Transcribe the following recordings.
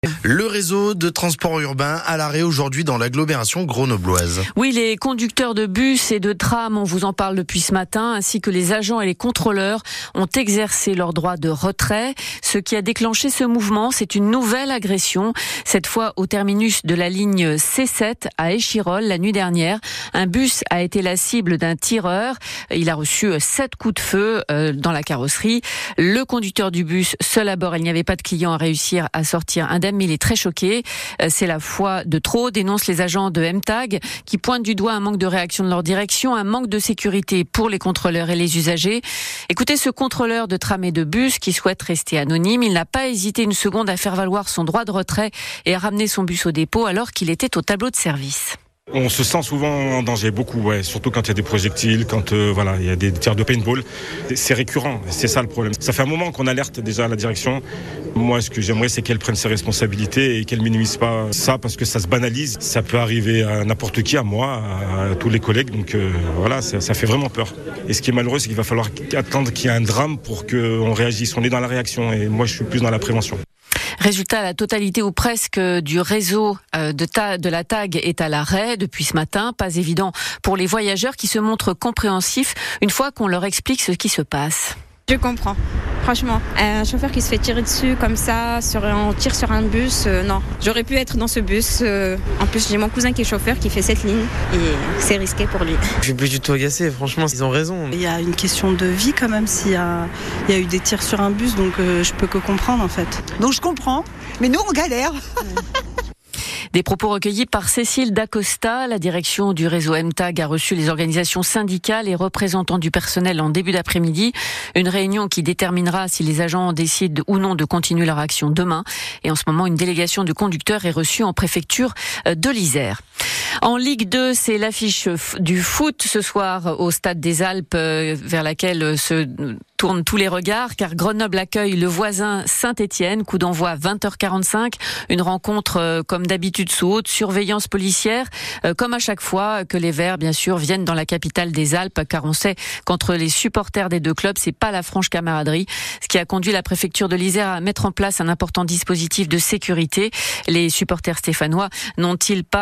Le réseau de transport urbain à l'arrêt aujourd'hui dans l'agglomération grenobloise. Oui, les conducteurs de bus et de tram, on vous en parle depuis ce matin, ainsi que les agents et les contrôleurs ont exercé leur droit de retrait. Ce qui a déclenché ce mouvement, c'est une nouvelle agression, cette fois au terminus de la ligne C7 à Échirolles la nuit dernière. Un bus a été la cible d'un tireur. Il a reçu 7 coups de feu dans la carrosserie. Le conducteur du bus, seul à bord, il n'y avait pas de client, à réussir à sortir indemne. Mais il est très choqué. C'est la fois de trop, dénoncent les agents de MTAG qui pointent du doigt un manque de réaction de leur direction, un manque de sécurité pour les contrôleurs et les usagers. Écoutez ce contrôleur de tram et de bus qui souhaite rester anonyme. Il n'a pas hésité une seconde à faire valoir son droit de retrait et à ramener son bus au dépôt alors qu'il était au tableau de service. On se sent souvent en danger, beaucoup, surtout quand il y a des projectiles, quand il y a des tirs de paintball. C'est récurrent, c'est ça le problème. Ça fait un moment qu'on alerte déjà la direction. Moi, ce que j'aimerais, c'est qu'elle prenne ses responsabilités et qu'elle minimise pas ça parce que ça se banalise. Ça peut arriver à n'importe qui, à moi, à tous les collègues. Donc ça fait vraiment peur. Et ce qui est malheureux, c'est qu'il va falloir attendre qu'il y ait un drame pour qu'on réagisse. On est dans la réaction et moi, je suis plus dans la prévention. Résultat, la totalité ou presque du réseau de la TAG est à l'arrêt depuis ce matin. Pas évident pour les voyageurs qui se montrent compréhensifs une fois qu'on leur explique ce qui se passe. Je comprends, franchement. Un chauffeur qui se fait tirer dessus comme ça, on tire sur un bus, non. J'aurais pu être dans ce bus. En plus, j'ai mon cousin qui est chauffeur, qui fait cette ligne et c'est risqué pour lui. Je suis plus du tout agacé, franchement, ils ont raison. Il y a une question de vie quand même s'il y a eu des tirs sur un bus, donc je peux que comprendre en fait. Donc je comprends, mais nous on galère. Des propos recueillis par Cécile Dacosta. La direction du réseau MTAG a reçu les organisations syndicales et représentants du personnel en début d'après-midi. Une réunion qui déterminera si les agents décident ou non de continuer leur action demain. Et en ce moment, une délégation de conducteurs est reçue en préfecture de l'Isère. En Ligue 2, c'est l'affiche du foot ce soir au Stade des Alpes vers laquelle se tournent tous les regards car Grenoble accueille le voisin Saint-Étienne. Coup d'envoi 20h45. Une rencontre comme d'habitude sous haute surveillance policière, comme à chaque fois que les Verts, bien sûr, viennent dans la capitale des Alpes, car on sait qu'entre les supporters des deux clubs, c'est pas la franche camaraderie, ce qui a conduit la préfecture de l'Isère à mettre en place un important dispositif de sécurité. Les supporters stéphanois n'ont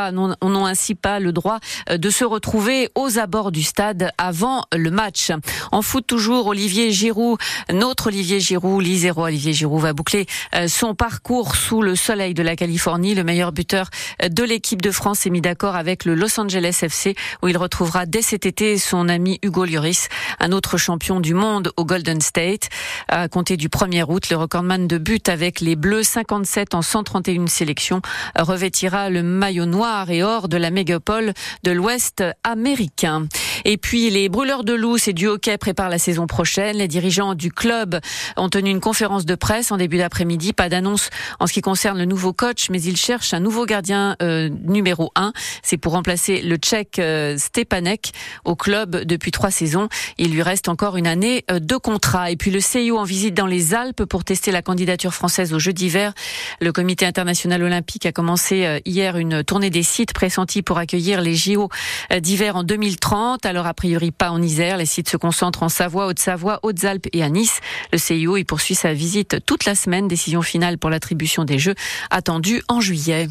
ainsi pas le droit de se retrouver aux abords du stade avant le match. En foot toujours, Olivier Giroud, notre Olivier Giroud, l'Isérois Olivier Giroud va boucler son parcours sous le soleil de la Californie. Le meilleur buteur de l'équipe de France s'est mis d'accord avec le Los Angeles FC où il retrouvera dès cet été son ami Hugo Lloris, un autre champion du monde au Golden State. À compter du 1er août, le recordman de buts avec les Bleus, 57 en 131 sélections, revêtira le maillot noir et or de la mégapole de l'Ouest américain. Et puis les brûleurs de loups et du hockey préparent la saison prochaine. Les dirigeants du club ont tenu une conférence de presse en début d'après-midi. Pas d'annonce en ce qui concerne le nouveau coach, mais ils cherchent un nouveau gardien numéro 1. C'est pour remplacer le Tchèque Stepanek au club depuis 3 saisons. Il lui reste encore une année de contrat. Et puis le CIO en visite dans les Alpes pour tester la candidature française aux Jeux d'hiver. Le Comité international olympique a commencé hier une tournée des sites pressentis pour accueillir les JO d'hiver en 2030. Alors a priori pas en Isère. Les sites se concentrent en Savoie, Haute-Savoie, Hautes-Alpes et à Nice. Le CIO y poursuit sa visite toute la semaine. Décision finale pour l'attribution des Jeux attendue en juillet.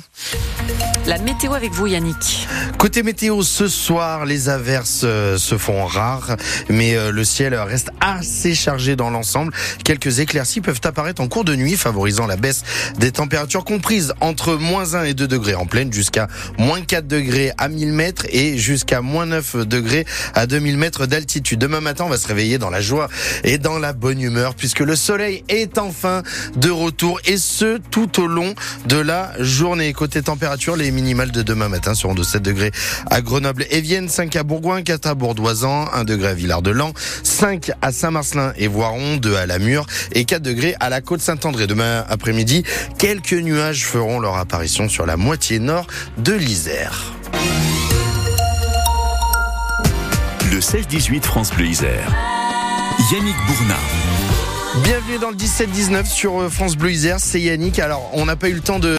La météo avec vous, Yannick. Côté météo, ce soir, les averses se font rares, mais le ciel reste assez chargé dans l'ensemble. Quelques éclaircies peuvent apparaître en cours de nuit, favorisant la baisse des températures comprises entre -1 et 2 degrés en plaine, jusqu'à -4 degrés à 1000 mètres et jusqu'à -9 degrés à 2000 mètres d'altitude. Demain matin, on va se réveiller dans la joie et dans la bonne humeur, puisque le soleil est enfin de retour, et ce, tout au long de la journée. Côté température, les minimales de demain matin seront de 7 degrés à Grenoble et Vienne, 5 à Bourgoin, 4 à Bourdoisan, 1 degré à Villard-de-Lans, 5 à Saint-Marcelin et Voiron, 2 à Lamure et 4 degrés à la Côte-Saint-André. Demain après-midi, quelques nuages feront leur apparition sur la moitié nord de l'Isère. Le 16-18 France Bleu Isère. Yannick Bournat. Bienvenue dans le 17-19 sur France Bleu Isère, c'est Yannick. Alors, on n'a pas eu le temps de